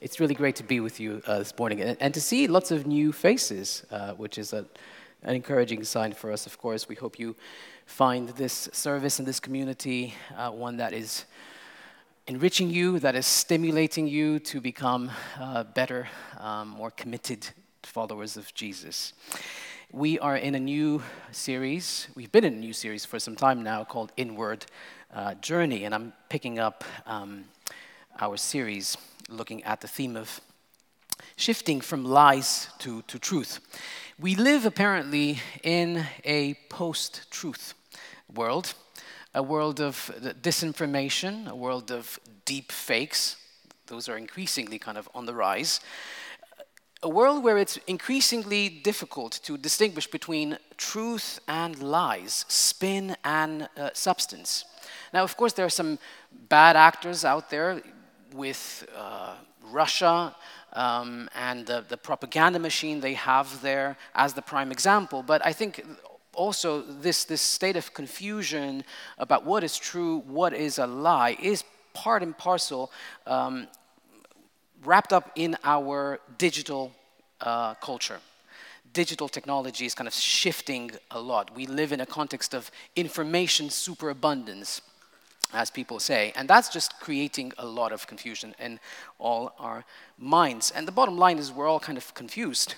It's really great to be with you this morning and to see lots of new faces, which is an encouraging sign for us, of course. We hope you find this service and this community one that is enriching you, that is stimulating you to become better, more committed followers of Jesus. We are in a new series. We've been in a new series for some time now called Inward Journey, and I'm picking up our series looking at the theme of shifting from lies to truth. We live apparently in a post-truth world, a world of disinformation, a world of deep fakes. Those are increasingly kind of on the rise. A world where it's increasingly difficult to distinguish between truth and lies, spin and substance. Now, of course, there are some bad actors out there with Russia and the propaganda machine they have there as the prime example. But I think also this state of confusion about what is true, what is a lie, is part and parcel wrapped up in our digital culture. Digital technology is kind of shifting a lot. We live in a context of information superabundance, as people say, and that's just creating a lot of confusion in all our minds. And the bottom line is we're all kind of confused,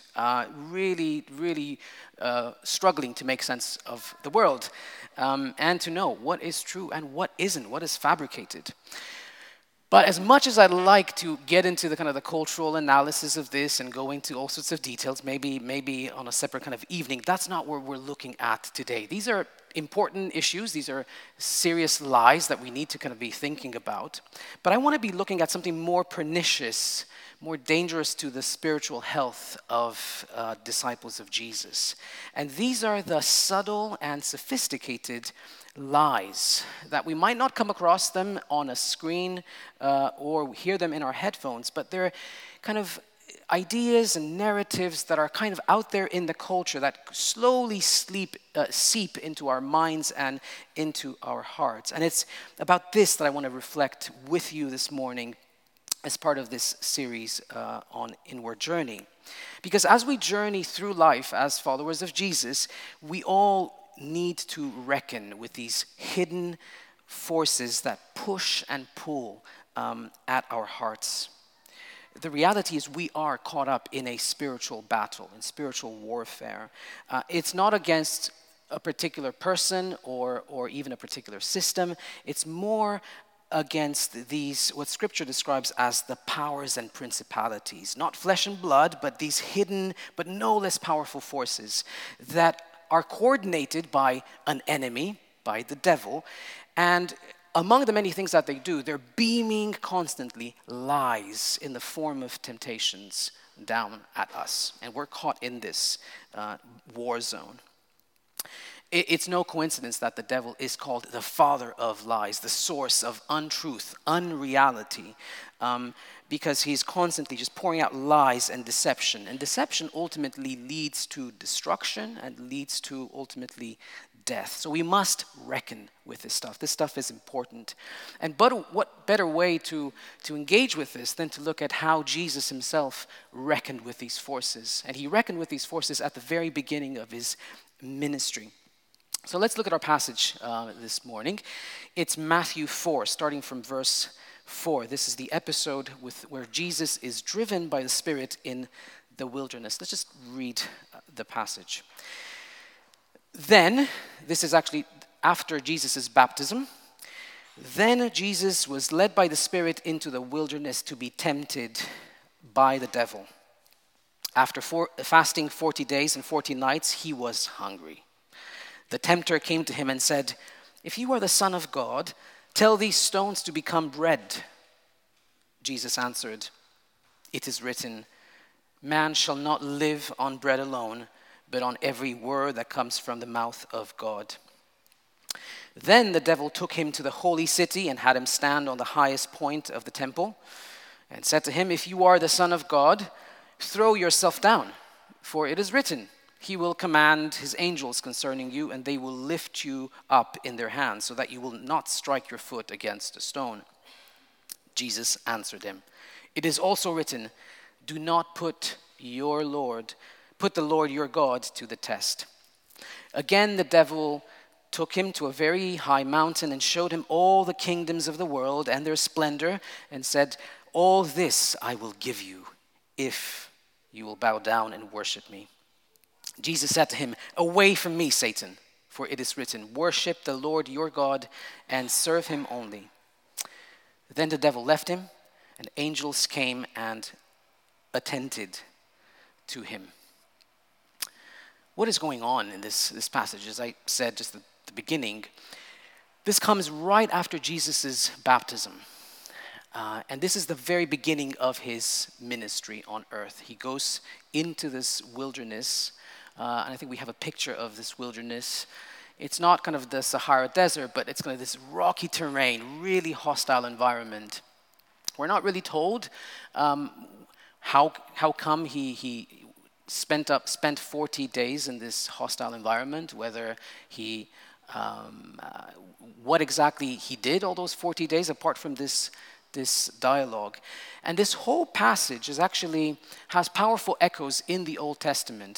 really struggling to make sense of the world and to know what is true and what isn't, what is fabricated. But as much as I'd like to get into the kind of the cultural analysis of this and go into all sorts of details, maybe on a separate kind of evening, that's not what we're looking at today. These are important issues. These are serious lies that we need to kind of be thinking about. But I want to be looking at something more pernicious, more dangerous to the spiritual health of disciples of Jesus. And these are the subtle and sophisticated lies that we might not come across them on a screen or hear them in our headphones, but they're kind of ideas and narratives that are kind of out there in the culture that slowly seep into our minds and into our hearts. And it's about this that I want to reflect with you this morning as part of this series on Inward Journey. Because as we journey through life as followers of Jesus, we all need to reckon with these hidden forces that push and pull at our hearts. The reality is we are caught up in a spiritual battle, in spiritual warfare. It's not against a particular person or even a particular system. It's more against these, what Scripture describes as the powers and principalities. Not flesh and blood, but these hidden but no less powerful forces that are coordinated by an enemy, by the devil, and among the many things that they do, they're beaming constantly lies in the form of temptations down at us. And we're caught in this war zone. It's no coincidence that the devil is called the father of lies, the source of untruth, unreality, because he's constantly just pouring out lies and deception. And deception ultimately leads to destruction and leads to ultimately death. So we must reckon with this stuff. This stuff is important. And but what better way to engage with this than to look at how Jesus himself reckoned with these forces. And he reckoned with these forces at the very beginning of his ministry. So let's look at our passage this morning. It's Matthew 4, starting from verse 4. This is the episode where Jesus is driven by the Spirit in the wilderness. Let's just read the passage. Then, this is actually after Jesus' baptism, then Jesus was led by the Spirit into the wilderness to be tempted by the devil. After fasting 40 days and 40 nights, he was hungry. The tempter came to him and said, "If you are the Son of God, tell these stones to become bread." Jesus answered, "It is written, man shall not live on bread alone, but on every word that comes from the mouth of God." Then the devil took him to the holy city and had him stand on the highest point of the temple and said to him, "If you are the Son of God, throw yourself down, for it is written, he will command his angels concerning you, and they will lift you up in their hands so that you will not strike your foot against a stone." Jesus answered him, It is also written, do not put the Lord your God to the test. Again, the devil took him to a very high mountain and showed him all the kingdoms of the world and their splendor, and said, all this I will give you if you will bow down and worship me. Jesus said to him, away from me, Satan, for it is written, worship the Lord your God and serve him only. Then the devil left him, and angels came and attended to him. What is going on in this passage? As I said just at the beginning, this comes right after Jesus' baptism. And this is the very beginning of his ministry on earth. He goes into this wilderness, and I think we have a picture of this wilderness. It's not kind of the Sahara Desert, but it's kind of this rocky terrain, really hostile environment. We're not really told how come he spent 40 days in this hostile environment, whether he what exactly he did all those 40 days apart from this dialogue. And this whole passage has powerful echoes in the Old Testament.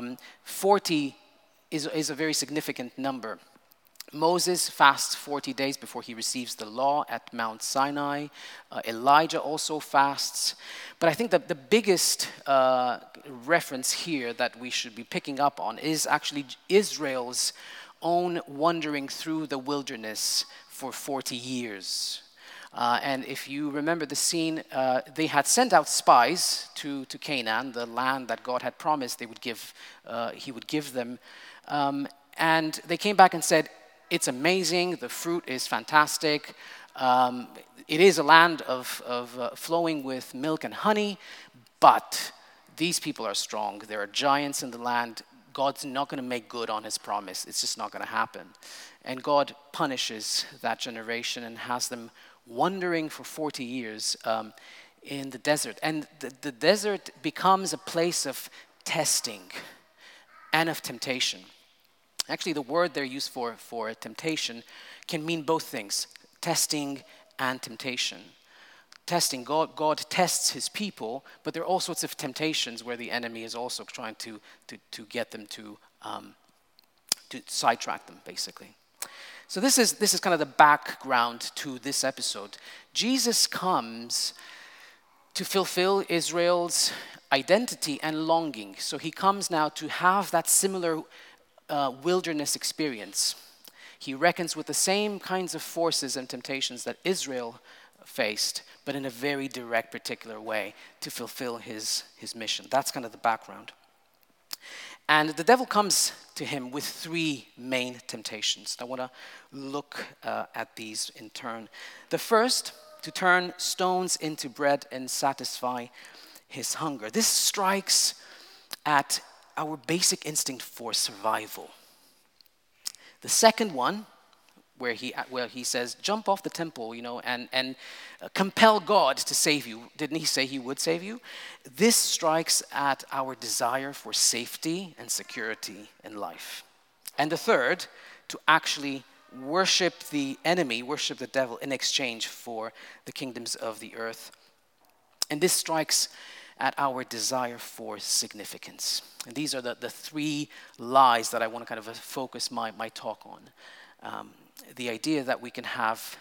40 is a very significant number. Moses fasts 40 days before he receives the law at Mount Sinai. Elijah also fasts. But I think that the biggest reference here that we should be picking up on is actually Israel's own wandering through the wilderness for 40 years. And if you remember the scene, they had sent out spies to Canaan, the land that God had promised he would give them. And they came back and said, it's amazing, the fruit is fantastic. It is a land of flowing with milk and honey, but these people are strong. There are giants in the land. God's not going to make good on his promise. It's just not going to happen. And God punishes that generation and has them wandering for 40 years in the desert. And the desert becomes a place of testing and of temptation. Actually, the word they're used for temptation can mean both things, testing and temptation. Testing, God tests his people, but there are all sorts of temptations where the enemy is also trying to get them to sidetrack them, basically. So this is kind of the background to this episode. Jesus comes to fulfill Israel's identity and longing. So he comes now to have that similar wilderness experience. He reckons with the same kinds of forces and temptations that Israel faced, but in a very direct, particular way to fulfill his mission. That's kind of the background. And the devil comes to him with three main temptations. I want to look at these in turn. The first, to turn stones into bread and satisfy his hunger. This strikes at our basic instinct for survival. The second one, where he says, jump off the temple, and compel God to save you. Didn't he say he would save you? This strikes at our desire for safety and security in life. And the third, to actually worship the enemy, worship the devil in exchange for the kingdoms of the earth. And this strikes at our desire for significance. And these are the three lies that I want to kind of focus my talk on. The idea that we can have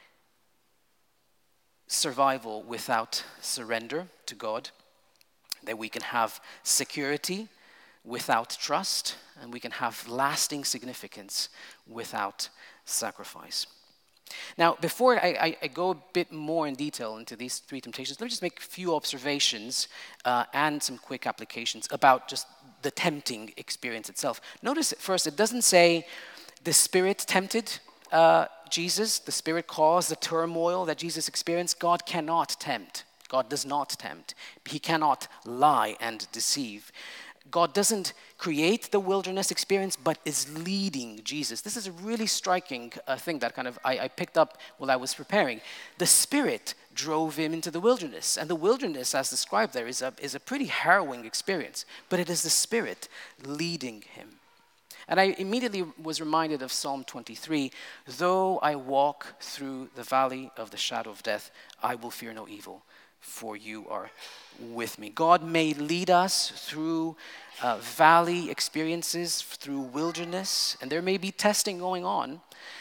survival without surrender to God, that we can have security without trust, and we can have lasting significance without sacrifice. Now, before I go a bit more in detail into these three temptations, let me just make a few observations and some quick applications about just the tempting experience itself. Notice at first, it doesn't say the Spirit tempted Jesus, the Spirit caused the turmoil that Jesus experienced. God cannot tempt. God does not tempt. He cannot lie and deceive. God doesn't create the wilderness experience, but is leading Jesus. This is a really striking thing that kind of I picked up while I was preparing. The Spirit drove him into the wilderness, and the wilderness, as described there, is a pretty harrowing experience, but it is the Spirit leading him. And I immediately was reminded of Psalm 23, though I walk through the valley of the shadow of death, I will fear no evil, for you are with me. God may lead us through valley experiences, through wilderness, and there may be testing going on.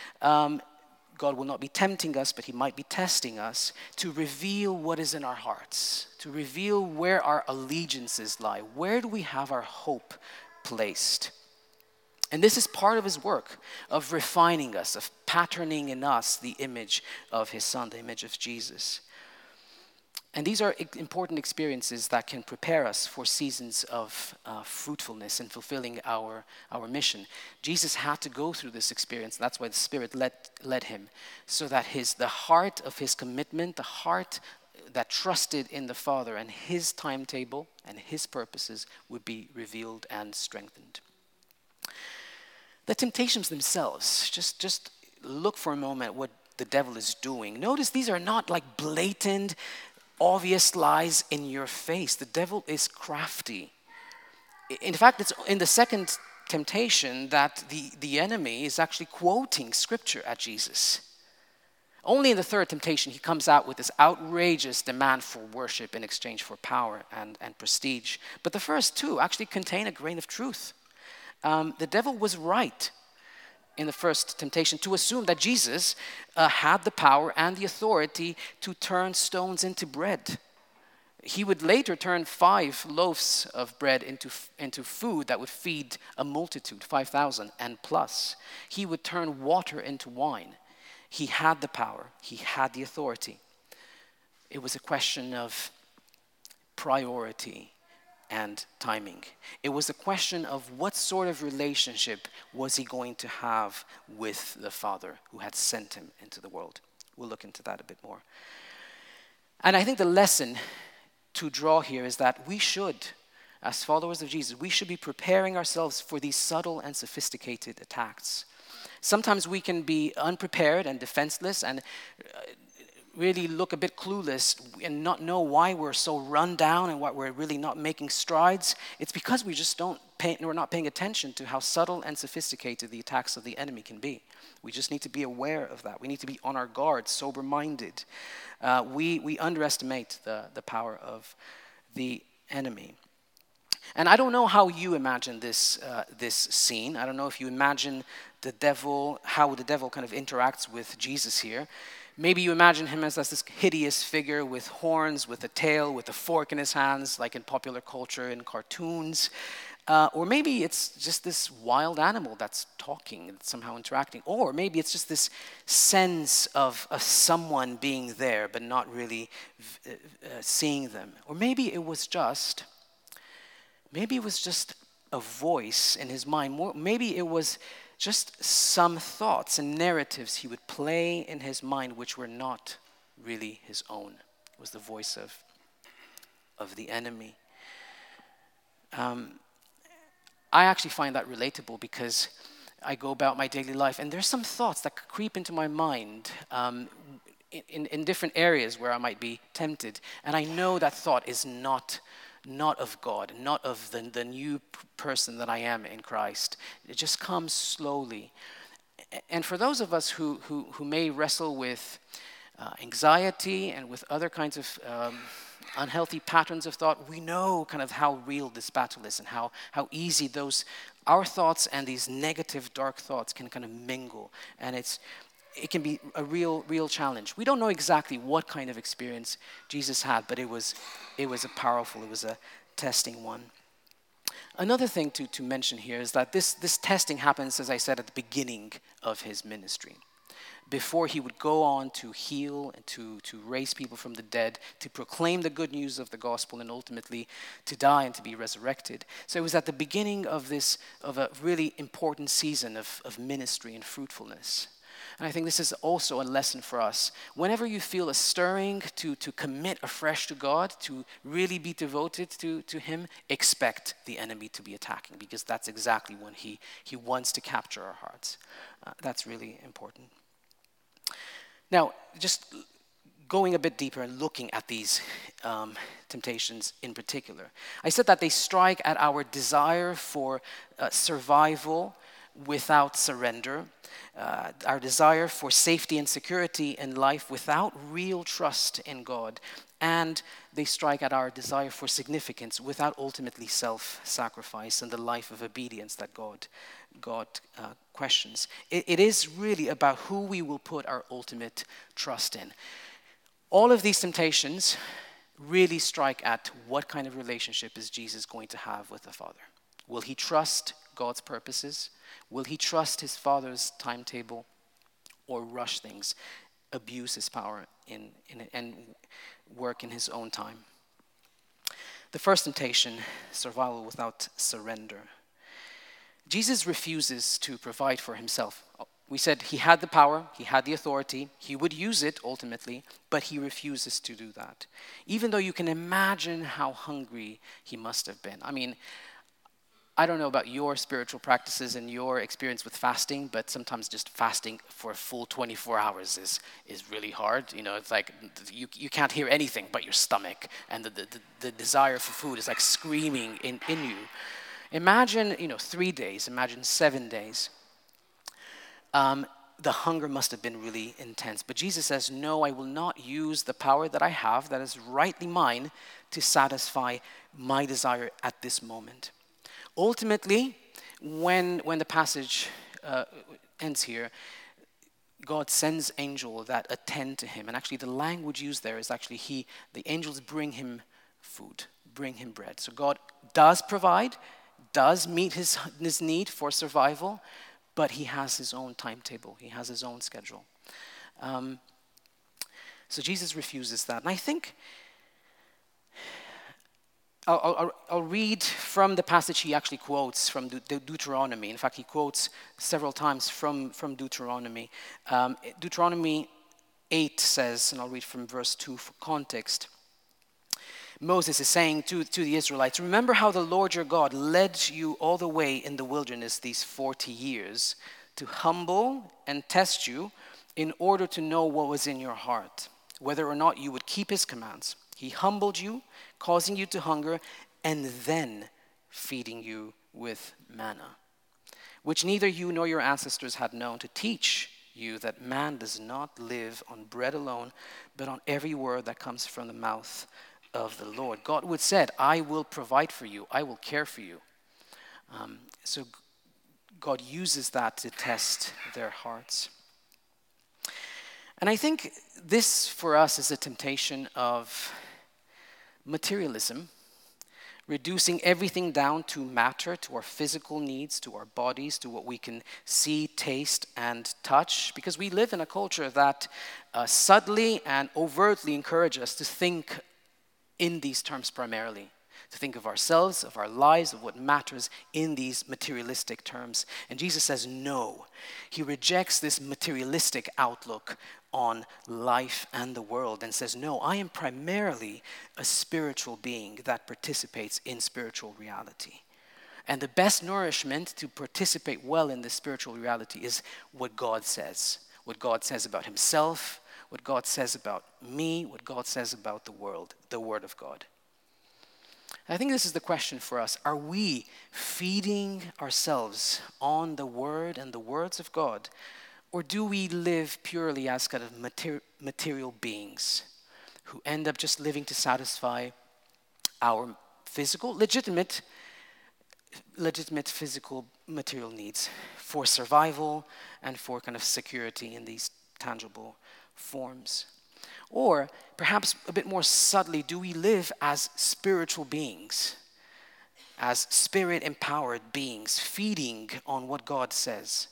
God will not be tempting us, but he might be testing us to reveal what is in our hearts, to reveal where our allegiances lie. Where do we have our hope placed? And this is part of his work of refining us, of patterning in us the image of his Son, the image of Jesus. And these are important experiences that can prepare us for seasons of fruitfulness and fulfilling our mission. Jesus had to go through this experience. That's why the Spirit led him, so that the heart of his commitment, the heart that trusted in the Father and his timetable and his purposes would be revealed and strengthened. The temptations themselves, just look for a moment at what the devil is doing. Notice these are not like blatant, obvious lies in your face. The devil is crafty. In fact, it's in the second temptation that the enemy is actually quoting scripture at Jesus. Only in the third temptation he comes out with this outrageous demand for worship in exchange for power and prestige. But the first two actually contain a grain of truth. The devil was right in the first temptation to assume that Jesus had the power and the authority to turn stones into bread. He would later turn 5 loaves of bread into food that would feed a multitude, 5,000 and plus. He would turn water into wine. He had the power. He had the authority. It was a question of priority and timing. It was a question of what sort of relationship was he going to have with the Father who had sent him into the world. We'll look into that a bit more. And I think the lesson to draw here is that we should, as followers of Jesus, we should be preparing ourselves for these subtle and sophisticated attacks. Sometimes we can be unprepared and defenseless and really look a bit clueless and not know why we're so run down and why we're really not making strides. It's because we just we're not paying attention to how subtle and sophisticated the attacks of the enemy can be. We just need to be aware of that. We need to be on our guard, sober-minded. We underestimate the power of the enemy. And I don't know how you imagine this scene. I don't know if you imagine how the devil kind of interacts with Jesus here. Maybe you imagine him as this hideous figure with horns, with a tail, with a fork in his hands, like in popular culture, in cartoons. Or maybe it's just this wild animal that's talking and somehow interacting. Or maybe it's just this sense of someone being there but not really seeing them. Or maybe it was just a voice in his mind. Maybe it was just some thoughts and narratives he would play in his mind which were not really his own. It was the voice of the enemy. I actually find that relatable because I go about my daily life and there's some thoughts that creep into my mind in different areas where I might be tempted. And I know that thought is not of God, not of the new person that I am in Christ. It just comes slowly. And for those of us who may wrestle with anxiety and with other kinds of unhealthy patterns of thought, we know kind of how real this battle is and how easy our thoughts and these negative, dark thoughts can kind of mingle. And it can be a real challenge. We don't know exactly what kind of experience Jesus had, but it was a testing one. Another thing to mention here is that this testing happens, as I said, at the beginning of his ministry. Before he would go on to heal and to raise people from the dead, to proclaim the good news of the gospel, and ultimately to die and to be resurrected. So it was at the beginning of a really important season of ministry and fruitfulness. And I think this is also a lesson for us. Whenever you feel a stirring to commit afresh to God, to really be devoted to him, expect the enemy to be attacking, because that's exactly when he wants to capture our hearts. That's really important. Now, just going a bit deeper and looking at these temptations in particular. I said that they strike at our desire for survival, without surrender, our desire for safety and security in life without real trust in God, and they strike at our desire for significance without ultimately self-sacrifice and the life of obedience that God questions. It is really about who we will put our ultimate trust in. All of these temptations really strike at what kind of relationship is Jesus going to have with the Father. Will he trust God's purposes? Will he trust his Father's timetable, or rush things, abuse his power and work in his own time? The first temptation, survival without surrender. Jesus refuses to provide for himself. We said he had the power, he had the authority, he would use it ultimately, but he refuses to do that. Even though you can imagine how hungry he must have been. I mean, I don't know about your spiritual practices and your experience with fasting, but sometimes just fasting for a full 24 hours is really hard. You know, it's like you can't hear anything but your stomach, and the desire for food is like screaming in you. Imagine, 3 days, imagine 7 days. The hunger must have been really intense. But Jesus says, no, I will not use the power that I have, that is rightly mine, to satisfy my desire at this moment. Ultimately, when the passage ends here, God sends angels that attend to him. And actually the language used there is actually the angels bring him food, bring him bread. So God does provide, does meet his need for survival, but he has his own timetable. He has his own schedule. So Jesus refuses that. And I think I'll read from the passage he actually quotes from Deuteronomy. In fact, he quotes several times from Deuteronomy. Deuteronomy 8 says, and I'll read from verse 2 for context. Moses is saying to the Israelites, remember how the Lord your God led you all the way in the wilderness these 40 years to humble and test you in order to know what was in your heart, whether or not you would keep his commands. He humbled you, causing you to hunger, and then feeding you with manna, which neither you nor your ancestors had known, to teach you that man does not live on bread alone, but on every word that comes from the mouth of the Lord. God would said, I will provide for you, I will care for you. So God uses that to test their hearts. And I think this for us is a temptation of materialism, reducing everything down to matter, to our physical needs, to our bodies, to what we can see, taste, and touch, because we live in a culture that subtly and overtly encourages us to think in these terms primarily, to think of ourselves, of our lives, of what matters in these materialistic terms. And Jesus says no. He rejects this materialistic outlook on life and the world and says, no, I am primarily a spiritual being that participates in spiritual reality. And the best nourishment to participate well in this spiritual reality is what God says about himself, what God says about me, what God says about the world, the Word of God. I think this is the question for us. Are we feeding ourselves on the Word and the words of God? Or do we live purely as kind of material beings who end up just living to satisfy our physical, legitimate physical material needs for survival and for kind of security in these tangible forms? Or perhaps a bit more subtly, do we live as spiritual beings, as spirit-empowered beings, feeding on what God says?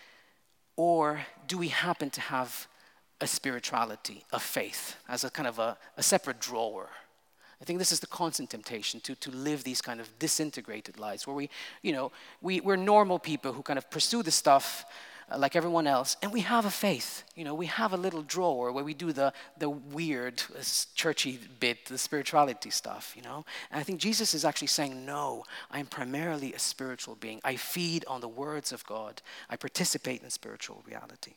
Or do we happen to have a spirituality, a faith, as a kind of a separate drawer? I think this is the constant temptation to live these kind of disintegrated lives where we're normal people who kind of pursue the stuff like everyone else, and we have a faith. We have a little drawer where we do the weird, churchy bit, the spirituality stuff, And I think Jesus is actually saying, no, I am primarily a spiritual being. I feed on the words of God. I participate in spiritual reality.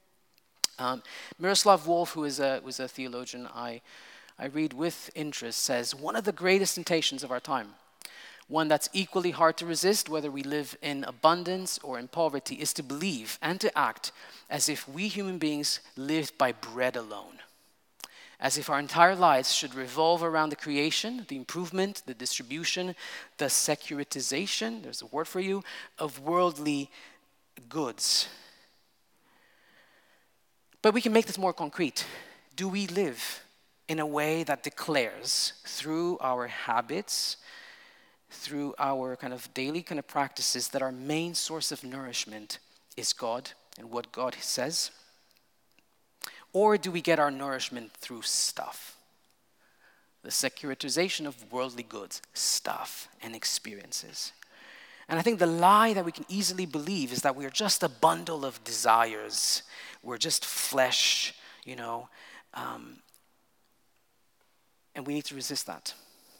Miroslav Volf, who was a theologian I read with interest, says, one of the greatest temptations of our time, one that's equally hard to resist, whether we live in abundance or in poverty, is to believe and to act as if we human beings lived by bread alone. As if our entire lives should revolve around the creation, the improvement, the distribution, the securitization, there's a word for you, of worldly goods. But we can make this more concrete. Do we live in a way that declares through our habits, through our kind of daily kind of practices, that our main source of nourishment is God and what God says? Or do we get our nourishment through stuff? The securitization of worldly goods, stuff, and experiences. And I think the lie that we can easily believe is that we are just a bundle of desires. We're just flesh, and we need to resist that.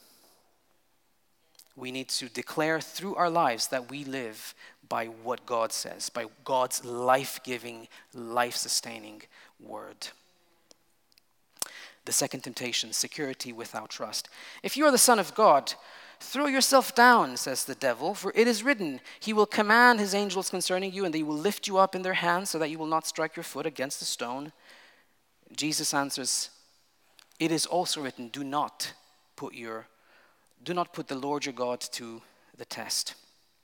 We need to declare through our lives that we live by what God says, by God's life-giving, life-sustaining word. The second temptation, security without trust. If you are the Son of God, throw yourself down, says the devil, for it is written, he will command his angels concerning you, and they will lift you up in their hands so that you will not strike your foot against a stone. Jesus answers, it is also written, do not put the Lord your God to the test.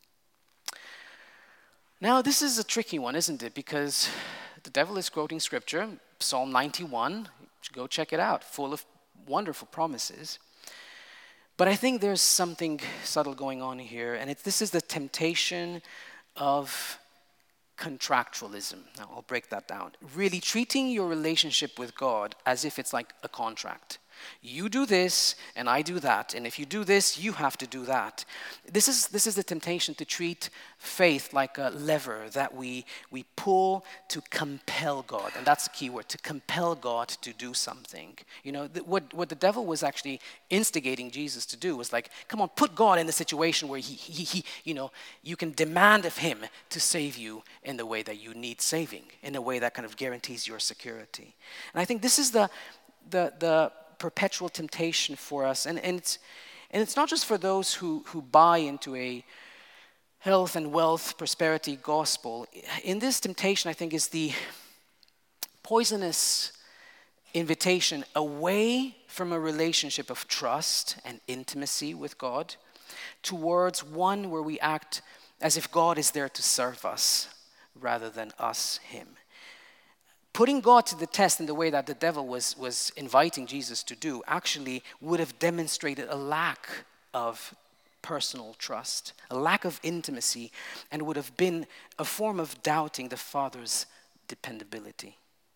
Now, this is a tricky one, isn't it? Because the devil is quoting scripture, Psalm 91. You should go check it out, full of wonderful promises. But I think there's something subtle going on here, and this is the temptation of contractualism. Now, I'll break that down. Really treating your relationship with God as if it's like a contract. You do this, and I do that, and if you do this, you have to do that. This is the temptation to treat faith like a lever that we pull to compel God, and that's the key word, to compel God to do something. What the devil was actually instigating Jesus to do was like, come on, put God in a situation where he you can demand of him to save you in the way that you need saving, in a way that kind of guarantees your security. And I think this is the perpetual temptation for us, and it's not just for those who buy into a health and wealth prosperity gospel. In this temptation, I think, is the poisonous invitation away from a relationship of trust and intimacy with God towards one where we act as if God is there to serve us rather than us him. Putting God to the test in the way that the devil was inviting Jesus to do actually would have demonstrated a lack of personal trust, a lack of intimacy, and would have been a form of doubting the Father's dependability.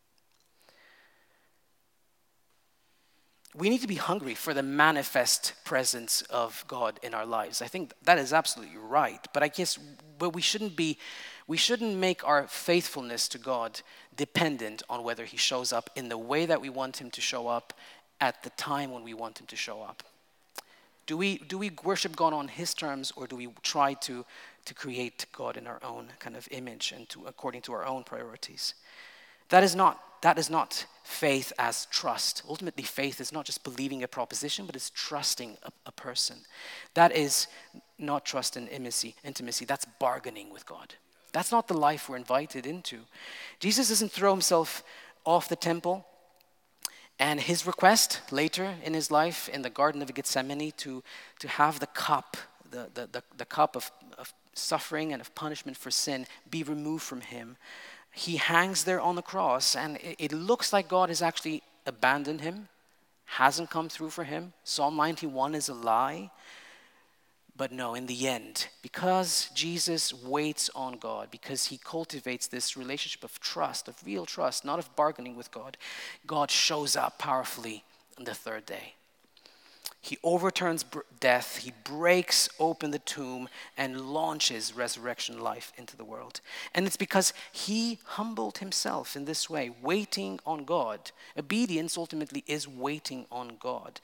We need to be hungry for the manifest presence of God in our lives. I think that is absolutely right. But we shouldn't make our faithfulness to God dependent on whether he shows up in the way that we want him to show up at the time when we want him to show up. Do we worship God on his terms, or do we try to create God in our own kind of image and according to our own priorities? That is not faith as trust. Ultimately, faith is not just believing a proposition, but it's trusting a person. That is not trust and intimacy. That's bargaining with God. That's not the life we're invited into. Jesus doesn't throw himself off the temple. And his request later in his life in the Garden of Gethsemane to have the cup, the cup of suffering and of punishment for sin be removed from him. He hangs there on the cross, and it looks like God has actually abandoned him, hasn't come through for him. Psalm 91 is a lie. But no, in the end, because Jesus waits on God, because he cultivates this relationship of trust, of real trust, not of bargaining with God, God shows up powerfully on the third day. He overturns death, he breaks open the tomb and launches resurrection life into the world. And it's because he humbled himself in this way, waiting on God. Obedience ultimately is waiting on God.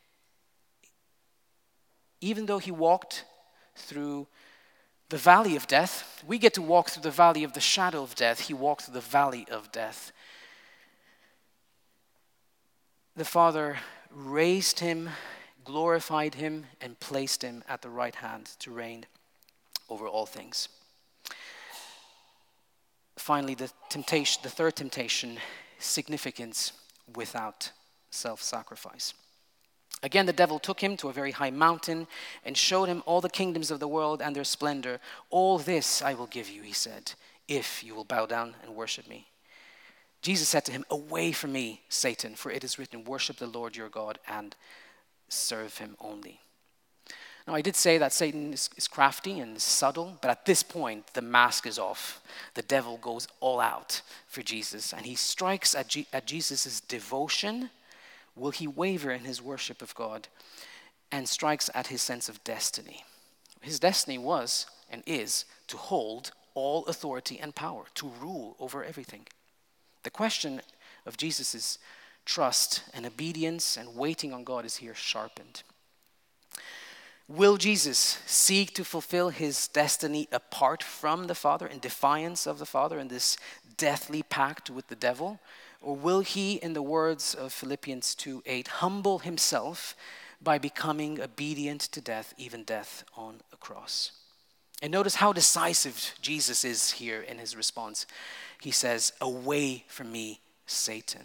Even though he walked through the valley of death, we get to walk through the valley of the shadow of death. He walked through the valley of death. The Father raised him, glorified him, and placed him at the right hand to reign over all things. Finally, the third temptation, significance without self-sacrifice. Again, the devil took him to a very high mountain and showed him all the kingdoms of the world and their splendor. All this I will give you, he said, if you will bow down and worship me. Jesus said to him, away from me, Satan, for it is written, worship the Lord your God and serve him only. Now, I did say that Satan is crafty and subtle, but at this point, the mask is off. The devil goes all out for Jesus, and he strikes at Jesus' devotion. Will he waver in his worship of God? And strikes at his sense of destiny. His destiny was and is to hold all authority and power, to rule over everything. The question of Jesus' trust and obedience and waiting on God is here sharpened. Will Jesus seek to fulfill his destiny apart from the Father, in defiance of the Father, in this deathly pact with the devil? Or will he, in the words of Philippians 2:8, humble himself by becoming obedient to death, even death on a cross? And notice how decisive Jesus is here in his response. He says, away from me, Satan.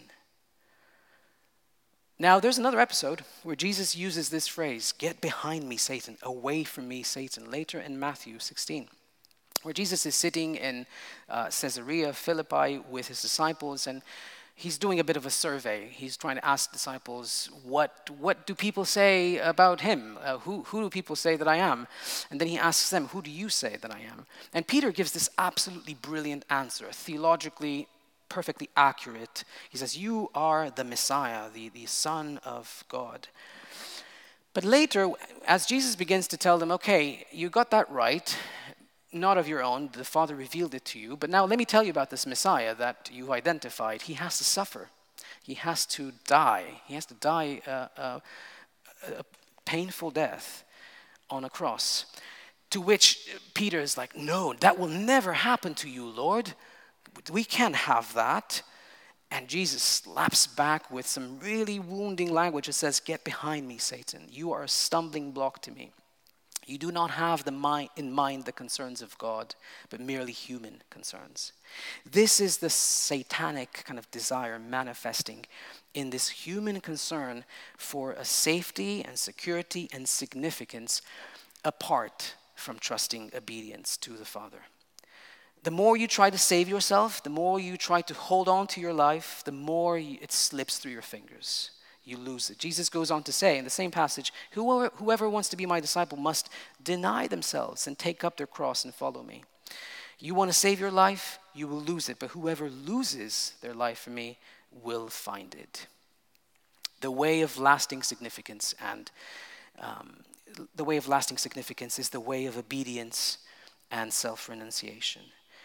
Now, there's another episode where Jesus uses this phrase, get behind me, Satan, away from me, Satan, later in Matthew 16, where Jesus is sitting in Caesarea Philippi with his disciples, and he's doing a bit of a survey. He's trying to ask disciples, what do people say about him? Who do people say that I am? And then he asks them, who do you say that I am? And Peter gives this absolutely brilliant answer, theologically perfectly accurate. He says, you are the Messiah, the Son of God. But later, as Jesus begins to tell them, okay, you got that right, not of your own, the Father revealed it to you, but now let me tell you about this Messiah that you identified. He has to suffer. He has to die. He has to die a painful death on a cross. To which Peter is like, no, that will never happen to you, Lord. We can't have that. And Jesus slaps back with some really wounding language that says, get behind me, Satan. You are a stumbling block to me. You do not have in mind the concerns of God, but merely human concerns. This is the satanic kind of desire manifesting in this human concern for a safety and security and significance apart from trusting obedience to the Father. The more you try to save yourself, the more you try to hold on to your life, the more it slips through your fingers. You lose it. Jesus goes on to say in the same passage, whoever wants to be my disciple must deny themselves and take up their cross and follow me. You want to save your life, you will lose it, but whoever loses their life for me will find it. The way of lasting significance is the way of obedience and self-renunciation.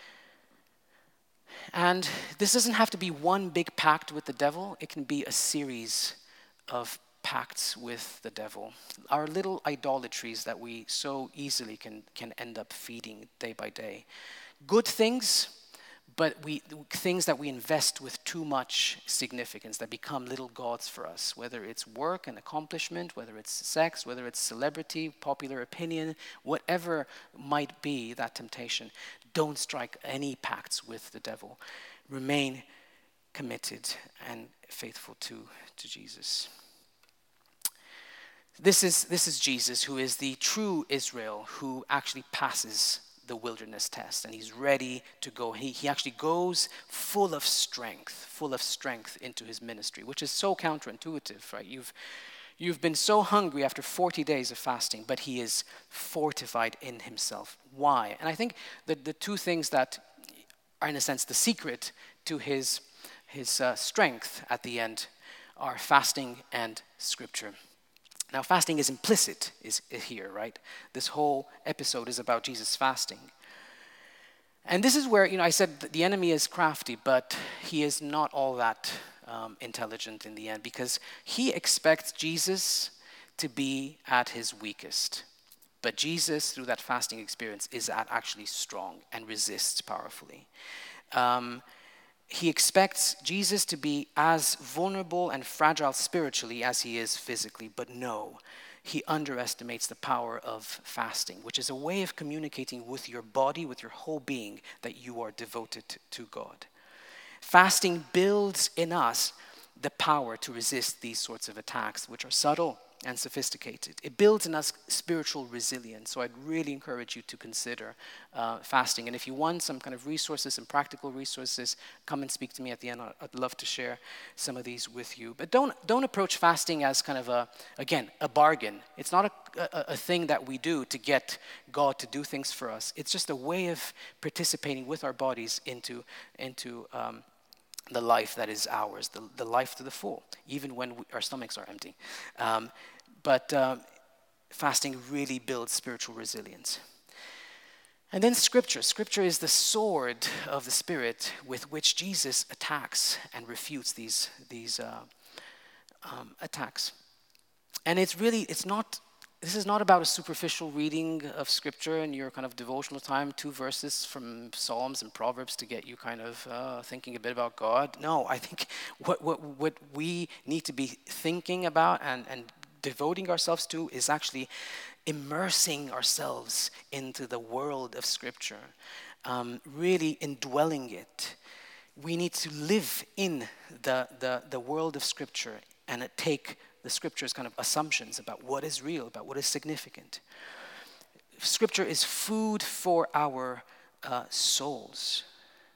And this doesn't have to be one big pact with the devil. It can be a series of pacts with the devil. Our little idolatries that we so easily can end up feeding day by day. Good things, but things that we invest with too much significance, that become little gods for us, whether it's work and accomplishment, whether it's sex, whether it's celebrity, popular opinion, whatever might be that temptation. Don't strike any pacts with the devil. Remain committed and faithful to Jesus. This is Jesus, who is the true Israel, who actually passes the wilderness test, and he's ready to go. He actually goes full of strength into his ministry, which is so counterintuitive, right? You've been so hungry after 40 days of fasting, but he is fortified in himself. Why? And I think that the two things that are, in a sense, the secret to his strength at the end are fasting and scripture. Now, fasting is implicit is here, right? This whole episode is about Jesus fasting. And this is where, I said that the enemy is crafty, but he is not all that intelligent in the end, because he expects Jesus to be at his weakest. But Jesus, through that fasting experience, is actually strong and resists powerfully. he expects Jesus to be as vulnerable and fragile spiritually as he is physically, but no, he underestimates the power of fasting, which is a way of communicating with your body, with your whole being, that you are devoted to God. Fasting builds in us the power to resist these sorts of attacks, which are subtle and sophisticated. It builds in us spiritual resilience. So I'd really encourage you to consider fasting. And if you want some kind of resources, some practical resources, come and speak to me at the end. I'd love to share some of these with you. But don't approach fasting as kind of a bargain. It's not a thing that we do to get God to do things for us. It's just a way of participating with our bodies into the life that is ours, the life to the full, even when our stomachs are empty. But fasting really builds spiritual resilience. And then Scripture. Scripture is the sword of the Spirit with which Jesus attacks and refutes these attacks. And this is not about a superficial reading of Scripture in your kind of devotional time, 2 verses from Psalms and Proverbs to get you kind of thinking a bit about God. No, I think what we need to be thinking about and devoting ourselves to is actually immersing ourselves into the world of Scripture, really indwelling it. We need to live in the world of Scripture and take the Scripture's kind of assumptions about what is real, about what is significant. Scripture is food for our souls.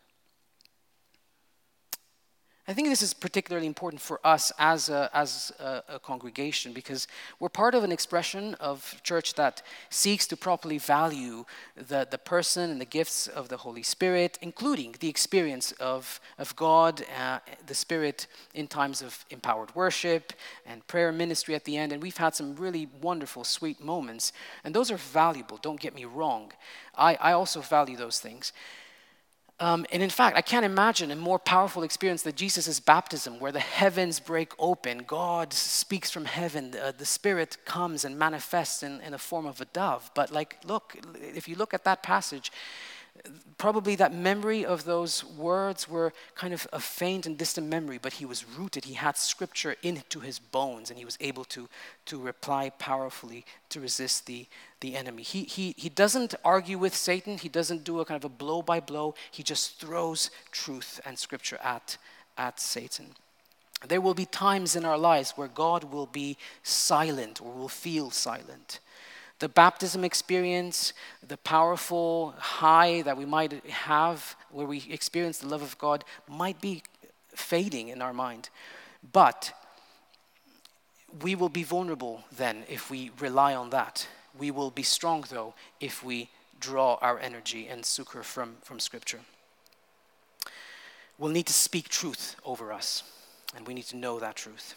I think this is particularly important for us as a congregation because we're part of an expression of church that seeks to properly value the person and the gifts of the Holy Spirit, including the experience of God, the Spirit in times of empowered worship and prayer ministry at the end. And we've had some really wonderful, sweet moments. And those are valuable, don't get me wrong. I also value those things. And in fact, I can't imagine a more powerful experience than Jesus' baptism, where the heavens break open, God speaks from heaven, the Spirit comes and manifests in the form of a dove. But look, if you look at that passage, probably that memory of those words were kind of a faint and distant memory, but he was rooted. He had Scripture into his bones, and he was able to reply powerfully to resist the enemy. He doesn't argue with Satan. He doesn't do a kind of a blow by blow. He just throws truth and Scripture at Satan. There will be times in our lives where God will be silent or will feel silent. The baptism experience, the powerful high that we might have where we experience the love of God might be fading in our mind. But we will be vulnerable then if we rely on that. We will be strong, though, if we draw our energy and succor from Scripture. We'll need to speak truth over us, and we need to know that truth.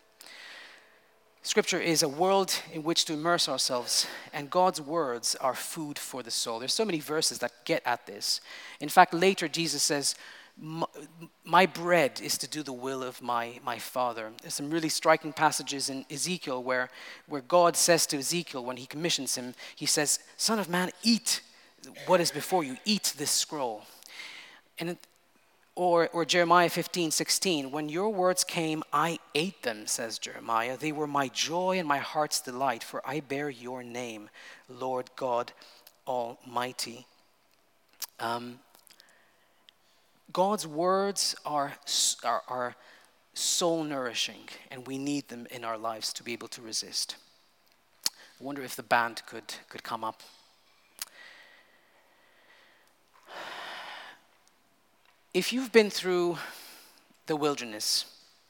Scripture is a world in which to immerse ourselves, and God's words are food for the soul. There's so many verses that get at this. In fact, later Jesus says, my bread is to do the will of my Father. There's some really striking passages in Ezekiel where God says to Ezekiel when he commissions him, he says, Son of man, eat what is before you, eat this scroll. And Or Jeremiah 15:16, when your words came, I ate them, says Jeremiah. They were my joy and my heart's delight, for I bear your name, Lord God Almighty. God's words are soul nourishing, and we need them in our lives to be able to resist. I wonder if the band could come up. If you've been through the wilderness,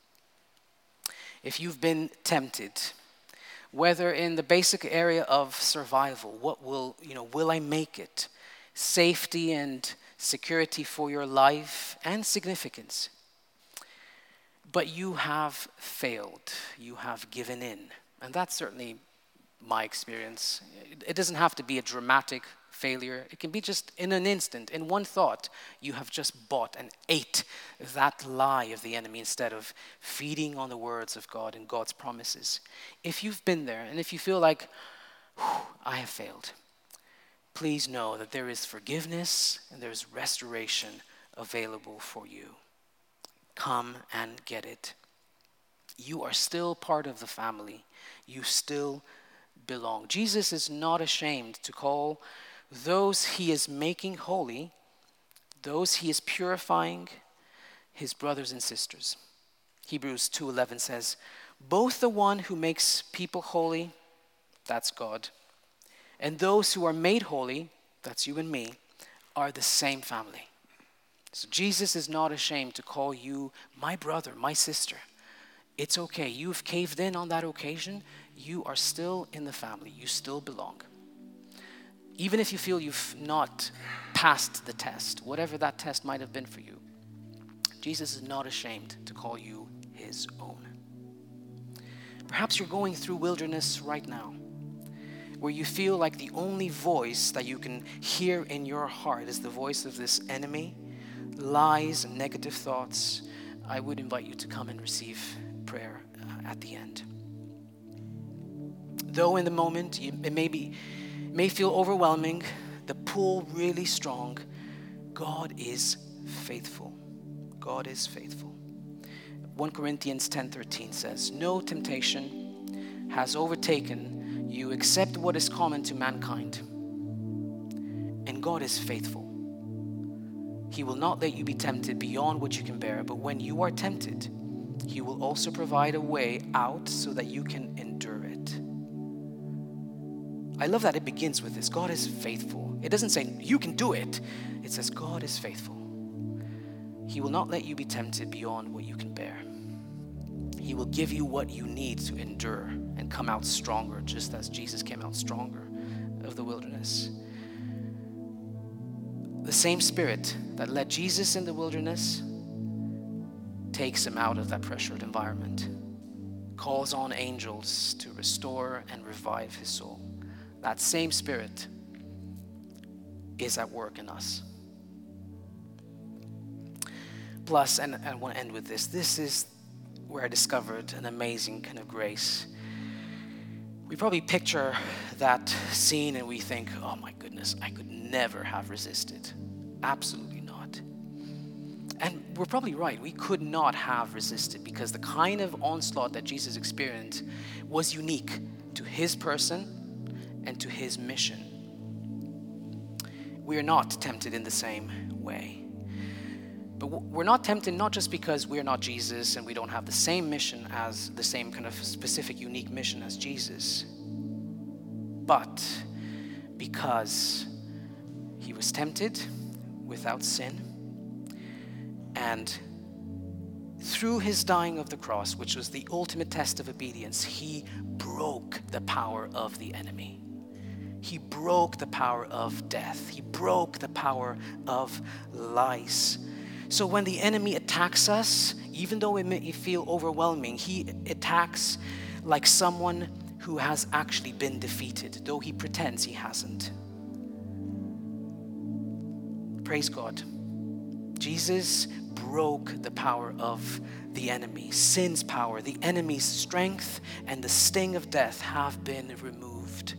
if you've been tempted, whether in the basic area of survival, will I make it? Safety and security for your life and significance. But you have failed, you have given in. And that's certainly my experience. It doesn't have to be a dramatic failure. It can be just in an instant, in one thought, you have just bought and ate that lie of the enemy instead of feeding on the words of God and God's promises. If you've been there and if you feel like, I have failed, please know that there is forgiveness and there is restoration available for you. come and get it. You are still part of the family. You still belong. Jesus is not ashamed to call those he is making holy, those he is purifying, his brothers and sisters. Hebrews 2:11 says, both the one who makes people holy, that's God, and those who are made holy, that's you and me, are the same family. So Jesus is not ashamed to call you my brother, my sister. It's okay. You've caved in on that occasion. You are still in the family. You still belong. Even if you feel you've not passed the test, whatever that test might have been for you, Jesus is not ashamed to call you his own. Perhaps you're going through wilderness right now, where you feel like the only voice that you can hear in your heart is the voice of this enemy, lies and negative thoughts. I would invite you to come and receive prayer at the end. Though in the moment it may feel overwhelming, the pull really strong, God is faithful. God is faithful. 1 Corinthians 10:13 says, no temptation has overtaken you except what is common to mankind. And God is faithful. He will not let you be tempted beyond what you can bear, but when you are tempted, he will also provide a way out so that you can endure it. I love that it begins with this. God is faithful. It doesn't say you can do it. It says God is faithful. He will not let you be tempted beyond what you can bear. He will give you what you need to endure and come out stronger, just as Jesus came out stronger of the wilderness. The same Spirit that led Jesus in the wilderness takes him out of that pressured environment, calls on angels to restore and revive his soul. That same Spirit is at work in us. Plus, and I want to end with this. This is where I discovered an amazing kind of grace. We probably picture that scene and we think, oh my goodness, I could never have resisted. Absolutely not. And we're probably right. We could not have resisted because the kind of onslaught that Jesus experienced was unique to his person and to his mission. We are not tempted in the same way. But we're not tempted not just because we're not Jesus and we don't have the same mission as the same kind of specific, unique mission as Jesus, but because he was tempted without sin, and through his dying of the cross, which was the ultimate test of obedience, he broke the power of the enemy. He broke the power of death. He broke the power of lies. So when the enemy attacks us, even though it may feel overwhelming, he attacks like someone who has actually been defeated, though he pretends he hasn't. Praise God. Jesus broke the power of the enemy, sin's power, the enemy's strength, and the sting of death have been removed.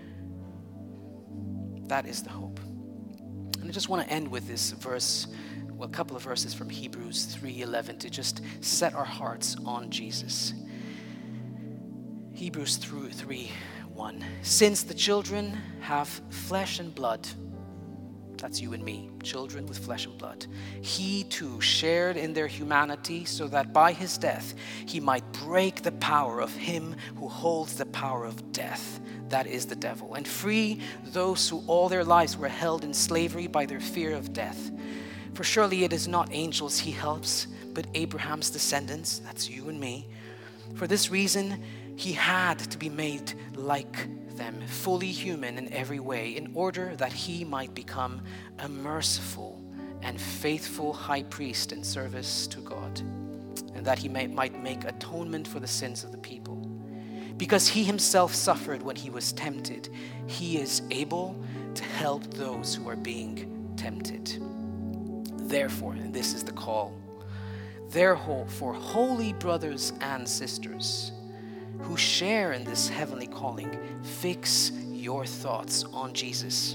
That is the hope. And I just want to end with this verse, well, a couple of verses from Hebrews 3:11 to just set our hearts on Jesus. Hebrews 3:1. Since the children have flesh and blood, that's you and me, children with flesh and blood, he too shared in their humanity so that by his death he might break the power of him who holds the power of death, that is the devil, and free those who all their lives were held in slavery by their fear of death. For surely it is not angels he helps, but Abraham's descendants, that's you and me. For this reason, he had to be made like them, fully human in every way, in order that he might become a merciful and faithful high priest in service to God, and that he might make atonement for the sins of the people. Because he himself suffered when he was tempted, he is able to help those who are being tempted. Therefore, and this is the call, therefore, holy brothers and sisters who share in this heavenly calling, fix your thoughts on Jesus.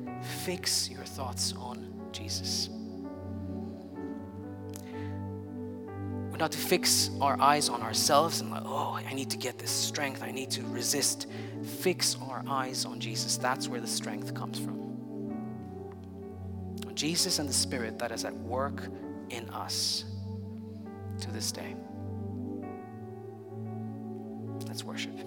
Fix your thoughts on Jesus. not to fix our eyes on ourselves and like, oh, I need to get this strength, I need to resist. Fix our eyes on Jesus. That's where the strength comes from. Jesus and the Spirit that is at work in us to this day. Let's worship.